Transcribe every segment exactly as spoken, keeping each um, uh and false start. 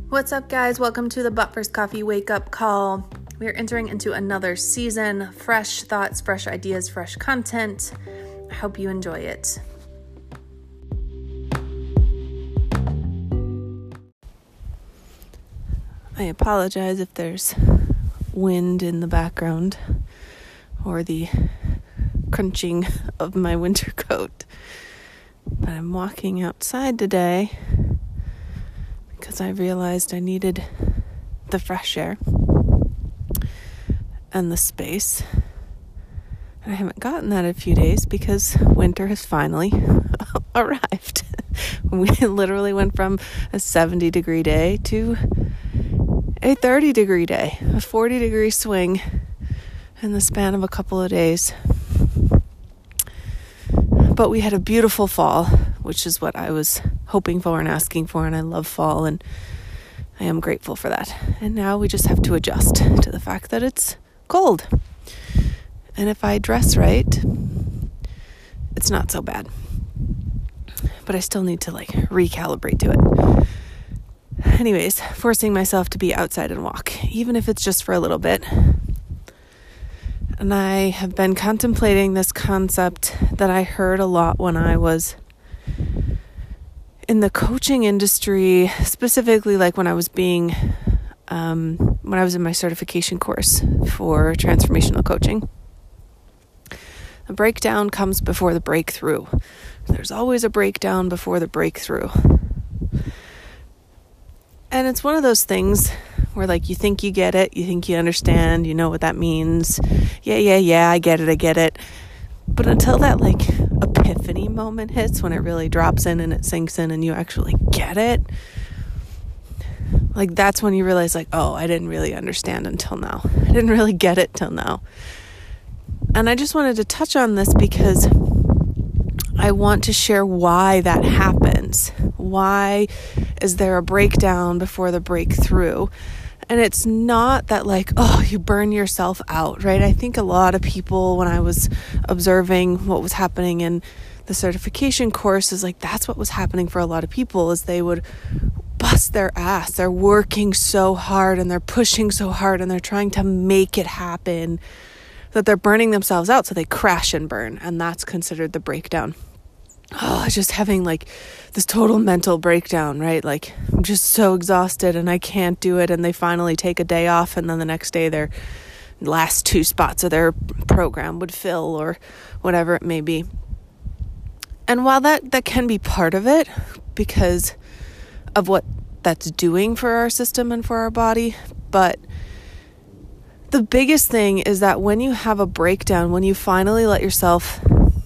What's up, guys? Welcome to the But First Coffee Wake Up Call. We are entering into another season. Fresh thoughts, fresh ideas, fresh content. I hope you enjoy it. I apologize if there's wind in the background or the crunching of my winter coat. But I'm walking outside today because I realized I needed the fresh air and the space. And I haven't gotten that in a few days because winter has finally arrived. We literally went from a seventy degree day to a thirty degree day, a forty degree swing in the span of a couple of days. But we had a beautiful fall, which is what I was hoping for and asking for, and I love fall, and I am grateful for that. And now we just have to adjust to the fact that it's cold. And if I dress right, it's not so bad. But I still need to like recalibrate to it. Anyways, forcing myself to be outside and walk, even if it's just for a little bit. And I have been contemplating this concept that I heard a lot when I was in the coaching industry, specifically like when I was being, um, when I was in my certification course for transformational coaching. The breakdown comes before the breakthrough. There's always a breakdown before the breakthrough. And it's one of those things where like you think you get it, you think you understand, you know what that means. Yeah, yeah, yeah, I get it, I get it. But until that like epiphany moment hits, when it really drops in and it sinks in and you actually get it, like that's when you realize like, oh, I didn't really understand until now. I didn't really get it till now. And I just wanted to touch on this because I want to share why that happens. Why is there a breakdown before the breakthrough? And it's not that like, oh, you burn yourself out, right? I think a lot of people, when I was observing what was happening in the certification course, is like, that's what was happening for a lot of people, is they would bust their ass. They're working so hard and they're pushing so hard and they're trying to make it happen that they're burning themselves out. So they crash and burn. And that's considered the breakdown. Oh, just having like this total mental breakdown, right? Like I'm just so exhausted and I can't do it. And they finally take a day off. And then the next day their last two spots of their program would fill or whatever it may be. And while that, that can be part of it because of what that's doing for our system and for our body, but the biggest thing is that when you have a breakdown, when you finally let yourself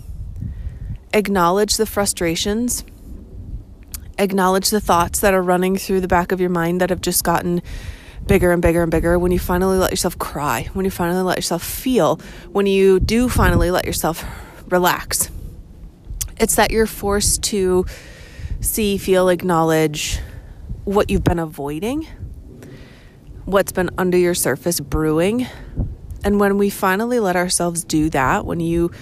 acknowledge the frustrations, acknowledge the thoughts that are running through the back of your mind that have just gotten bigger and bigger and bigger, when you finally let yourself cry, when you finally let yourself feel, when you do finally let yourself relax, it's that you're forced to see, feel, acknowledge what you've been avoiding, what's been under your surface brewing. And when we finally let ourselves do that, when you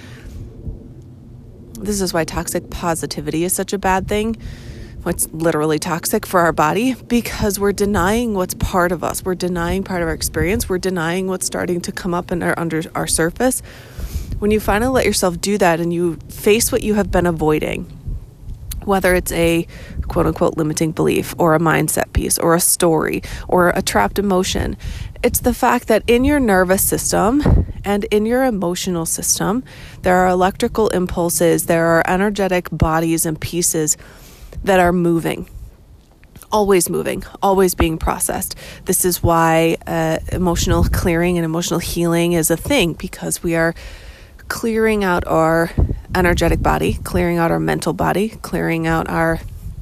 This is why toxic positivity is such a bad thing. It's literally toxic for our body because we're denying what's part of us. We're denying part of our experience. We're denying what's starting to come up in our, under our surface. When you finally let yourself do that and you face what you have been avoiding, whether it's a quote unquote limiting belief or a mindset piece or a story or a trapped emotion, it's the fact that in your nervous system and in your emotional system, there are electrical impulses, there are energetic bodies and pieces that are moving, always moving, always being processed. This is why uh, emotional clearing and emotional healing is a thing, because we are clearing out our energetic body, clearing out our mental body, clearing out our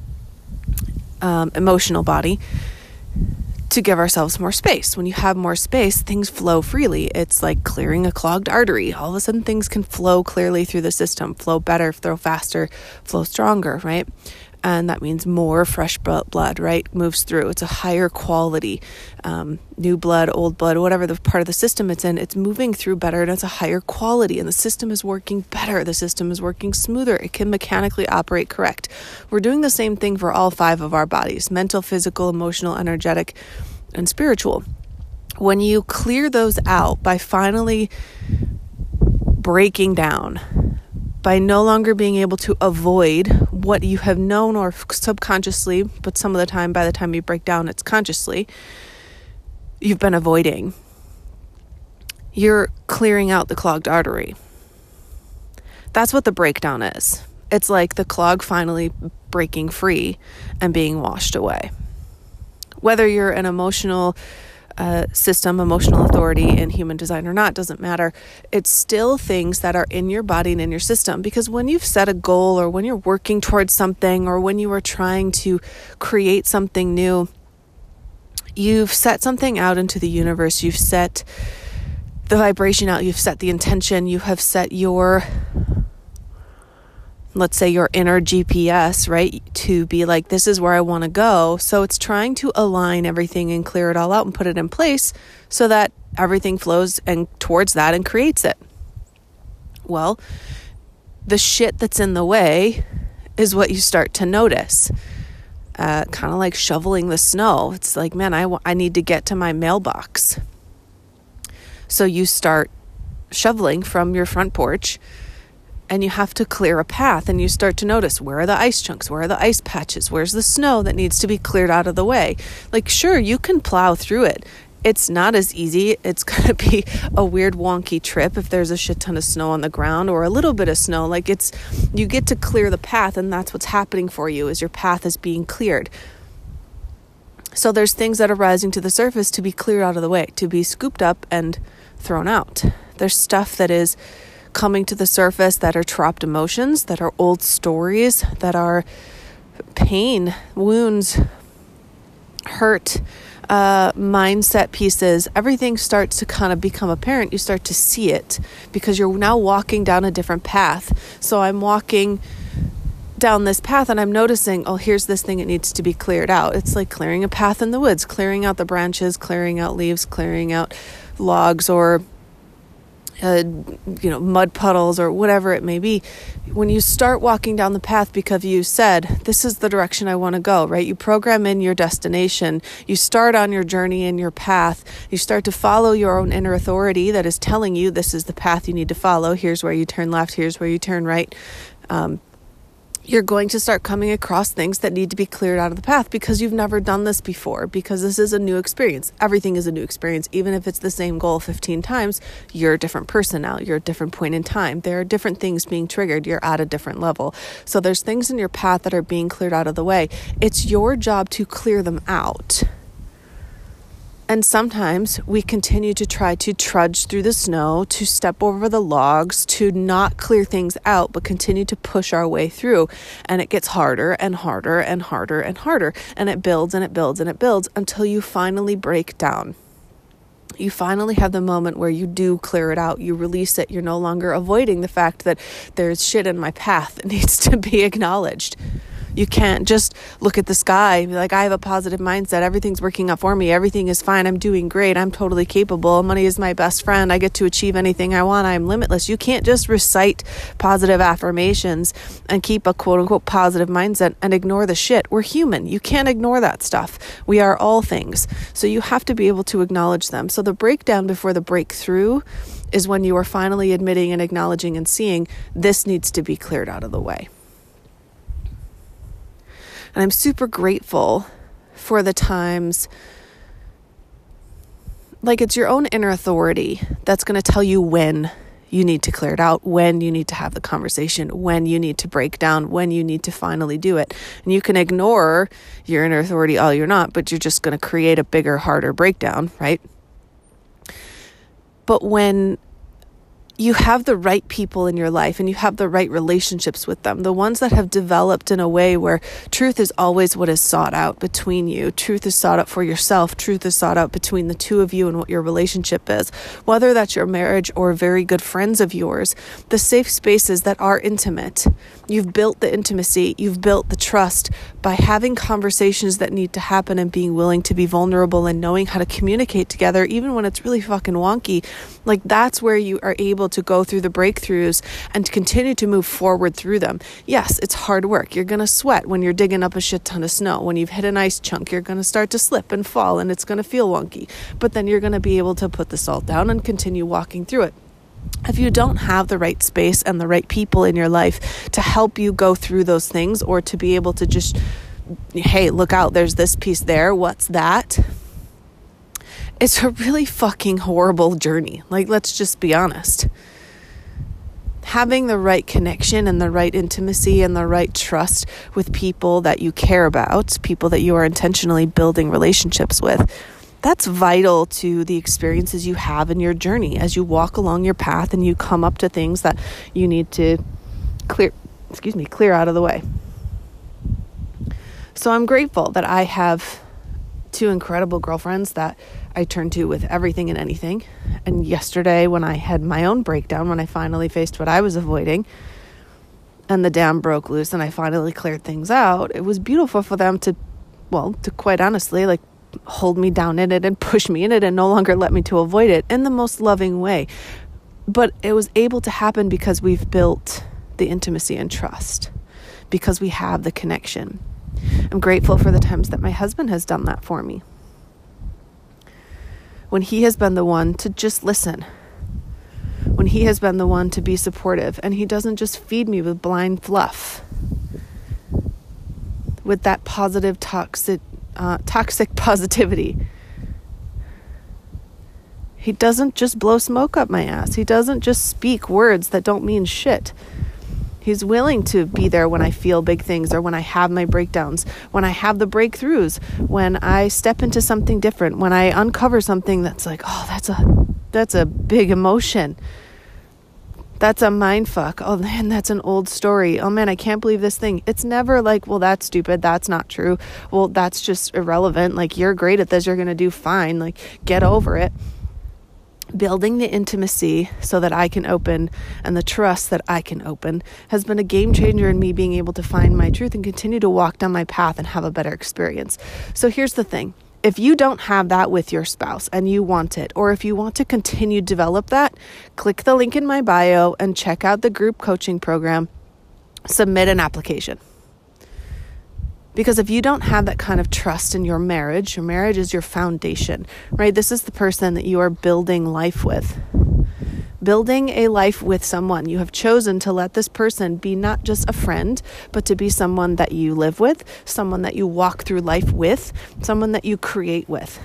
um, emotional body to give ourselves more space. When you have more space, things flow freely. It's like clearing a clogged artery. All of a sudden things can flow clearly through the system, flow better, flow faster, flow stronger, right? And that means more fresh blood, right? Moves through. It's a higher quality, um, new blood, old blood, whatever the part of the system it's in, it's moving through better and it's a higher quality and the system is working better. The system is working smoother. It can mechanically operate correct. We're doing the same thing for all five of our bodies: mental, physical, emotional, energetic, and spiritual. When you clear those out by finally breaking down, by no longer being able to avoid what you have known or subconsciously, but some of the time, by the time you break down, it's consciously, you've been avoiding. You're clearing out the clogged artery. That's what the breakdown is. It's like the clog finally breaking free and being washed away. Whether you're an emotional Uh, system, emotional authority in human design or not, doesn't matter. It's still things that are in your body and in your system. Because when you've set a goal, or when you're working towards something, or when you are trying to create something new, you've set something out into the universe. You've set the vibration out. You've set the intention. You have set your, let's say, your inner G P S, right? To be like, this is where I want to go. So it's trying to align everything and clear it all out and put it in place so that everything flows and towards that and creates it. Well, the shit that's in the way is what you start to notice. Uh, kind of like shoveling the snow. It's like, man, I, w- I need to get to my mailbox. So you start shoveling from your front porch, and you have to clear a path, and you start to notice, where are the ice chunks? Where are the ice patches? Where's the snow that needs to be cleared out of the way? Like, sure, you can plow through it. It's not as easy. It's going to be a weird, wonky trip if there's a shit ton of snow on the ground or a little bit of snow. Like, it's, you get to clear the path, and that's what's happening for you, is your path is being cleared. So there's things that are rising to the surface to be cleared out of the way, to be scooped up and thrown out. There's stuff that is coming to the surface that are trapped emotions, that are old stories, that are pain, wounds, hurt, uh, mindset pieces. Everything starts to kind of become apparent. You start to see it because you're now walking down a different path. So I'm walking down this path and I'm noticing, oh, here's this thing that needs to be cleared out. It's like clearing a path in the woods, clearing out the branches, clearing out leaves, clearing out logs, or Uh, you know, mud puddles or whatever it may be. When you start walking down the path because you said, this is the direction I want to go, right? You program in your destination. You start on your journey in your path. You start to follow your own inner authority that is telling you this is the path you need to follow. Here's where you turn left. Here's where you turn right. Um, you're going to start coming across things that need to be cleared out of the path because you've never done this before, because this is a new experience. Everything is a new experience. Even if it's the same goal fifteen times, you're a different person now. You're at a different point in time. There are different things being triggered. You're at a different level. So there's things in your path that are being cleared out of the way. It's your job to clear them out. And sometimes we continue to try to trudge through the snow, to step over the logs, to not clear things out, but continue to push our way through. And it gets harder and harder and harder and harder. And it builds and it builds and it builds until you finally break down. You finally have the moment where you do clear it out. You release it. You're no longer avoiding the fact that there's shit in my path that needs to be acknowledged. You can't just look at the sky and be like, I have a positive mindset. Everything's working out for me. Everything is fine. I'm doing great. I'm totally capable. Money is my best friend. I get to achieve anything I want. I'm limitless. You can't just recite positive affirmations and keep a quote unquote positive mindset and ignore the shit. We're human. You can't ignore that stuff. We are all things. So you have to be able to acknowledge them. So the breakdown before the breakthrough is when you are finally admitting and acknowledging and seeing this needs to be cleared out of the way. And I'm super grateful for the times, like it's your own inner authority that's going to tell you when you need to clear it out, when you need to have the conversation, when you need to break down, when you need to finally do it. And you can ignore your inner authority all you're not, but you're just going to create a bigger, harder breakdown, right? But when you have the right people in your life and you have the right relationships with them, the ones that have developed in a way where truth is always what is sought out between you. Truth is sought out for yourself. Truth is sought out between the two of you and what your relationship is. Whether that's your marriage or very good friends of yours, the safe spaces that are intimate. You've built the intimacy, you've built the trust by having conversations that need to happen and being willing to be vulnerable and knowing how to communicate together, even when it's really fucking wonky. Like, that's where you are able to go through the breakthroughs and to continue to move forward through them. Yes, it's hard work. You're going to sweat when you're digging up a shit ton of snow. When you've hit an ice chunk, you're going to start to slip and fall and it's going to feel wonky. But then you're going to be able to put the salt down and continue walking through it. If you don't have the right space and the right people in your life to help you go through those things, or to be able to just, hey, look out, there's this piece there, what's that? It's a really fucking horrible journey. Like, let's just be honest. Having the right connection and the right intimacy and the right trust with people that you care about, people that you are intentionally building relationships with, that's vital to the experiences you have in your journey as you walk along your path and you come up to things that you need to clear, excuse me, clear out of the way. So I'm grateful that I have two incredible girlfriends that I turn to with everything and anything. And yesterday, when I had my own breakdown, when I finally faced what I was avoiding and the dam broke loose and I finally cleared things out, it was beautiful for them to, well, to quite honestly, like, hold me down in it and push me in it and no longer let me to avoid it in the most loving way. But it was able to happen because we've built the intimacy and trust, because we have the connection. I'm grateful for the times that my husband has done that for me, when he has been the one to just listen, when he has been the one to be supportive, and he doesn't just feed me with blind fluff, with that positive toxic Uh, toxic positivity. He doesn't just blow smoke up my ass. He doesn't just speak words that don't mean shit. He's willing to be there when I feel big things, or when I have my breakdowns, when I have the breakthroughs, when I step into something different, when I uncover something that's like, oh, that's a that's a big emotion. That's a mind fuck. Oh man, that's an old story. Oh man, I can't believe this thing. It's never like, well, that's stupid. That's not true. Well, that's just irrelevant. Like, you're great at this. You're going to do fine. Like, get over it. Building the intimacy so that I can open, and the trust that I can open, has been a game changer in me being able to find my truth and continue to walk down my path and have a better experience. So here's the thing. If you don't have that with your spouse and you want it, or if you want to continue to develop that, click the link in my bio and check out the group coaching program. Submit an application. Because if you don't have that kind of trust in your marriage, your marriage is your foundation, right? This is the person that you are building life with. Building a life with someone. You have chosen to let this person be not just a friend, but to be someone that you live with, someone that you walk through life with, someone that you create with.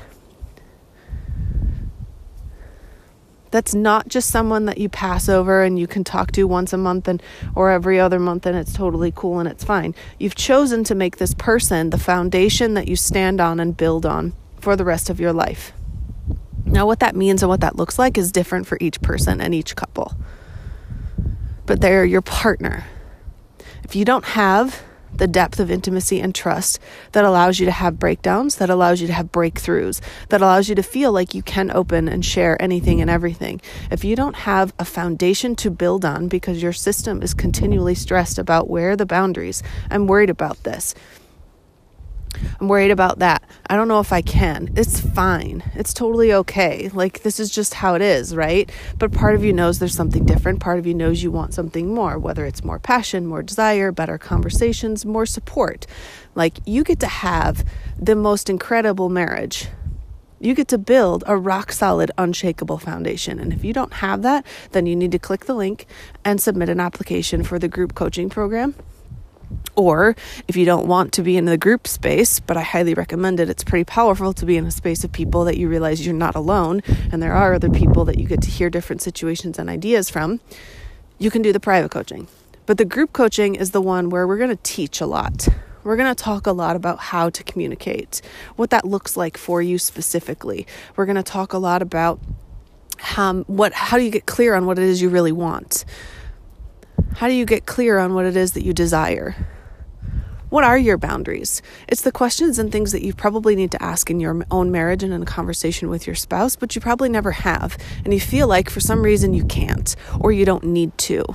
That's not just someone that you pass over and you can talk to once a month and or every other month and it's totally cool and it's fine. You've chosen to make this person the foundation that you stand on and build on for the rest of your life. Now, what that means and what that looks like is different for each person and each couple. But they're your partner. If you don't have the depth of intimacy and trust that allows you to have breakdowns, that allows you to have breakthroughs, that allows you to feel like you can open and share anything and everything, if you don't have a foundation to build on because your system is continually stressed about where are the boundaries, I'm worried about this, I'm worried about that, I don't know if I can. It's fine. It's totally okay. Like, this is just how it is, right? But part of you knows there's something different. Part of you knows you want something more, whether it's more passion, more desire, better conversations, more support. Like, you get to have the most incredible marriage. You get to build a rock solid, unshakable foundation. And if you don't have that, then you need to click the link and submit an application for the group coaching program. Or if you don't want to be in the group space, but I highly recommend it, it's pretty powerful to be in a space of people that you realize you're not alone and there are other people that you get to hear different situations and ideas from, you can do the private coaching. But the group coaching is the one where we're going to teach a lot. We're going to talk a lot about how to communicate, what that looks like for you specifically. We're going to talk a lot about Um, what, how do you get clear on what it is you really want? How do you get clear on what it is that you desire? What are your boundaries? It's the questions and things that you probably need to ask in your own marriage and in a conversation with your spouse, but you probably never have. And you feel like for some reason you can't, or you don't need to.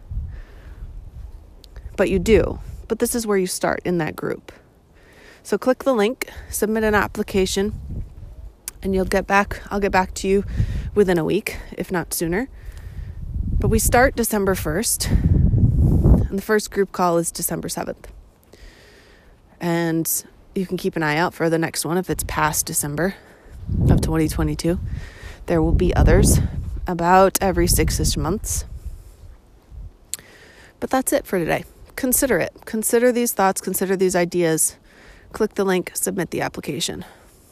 But you do. But this is where you start, in that group. So click the link, submit an application, and you'll get back, I'll get back to you within a week, if not sooner. But we start December first, and the first group call is December seventh. And you can keep an eye out for the next one if it's past December of twenty twenty-two. There will be others about every six-ish months. But that's it for today. Consider it. Consider these thoughts. Consider these ideas. Click the link. Submit the application.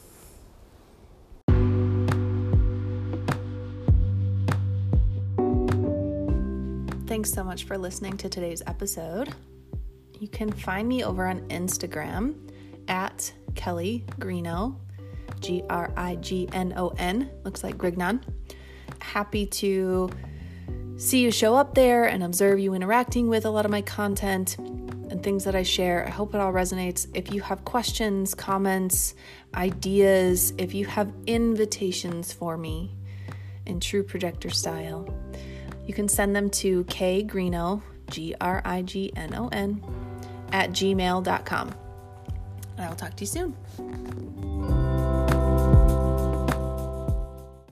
Thanks so much for listening to today's episode. You can find me over on Instagram at Kelly Grignon, G R I G N O N, looks like Grignon. Happy to see you show up there and observe you interacting with a lot of my content and things that I share. I hope it all resonates. If you have questions, comments, ideas, if you have invitations for me in true projector style, you can send them to kgrignon, G R I G N O N, at gmail dot com. And I will talk to you soon.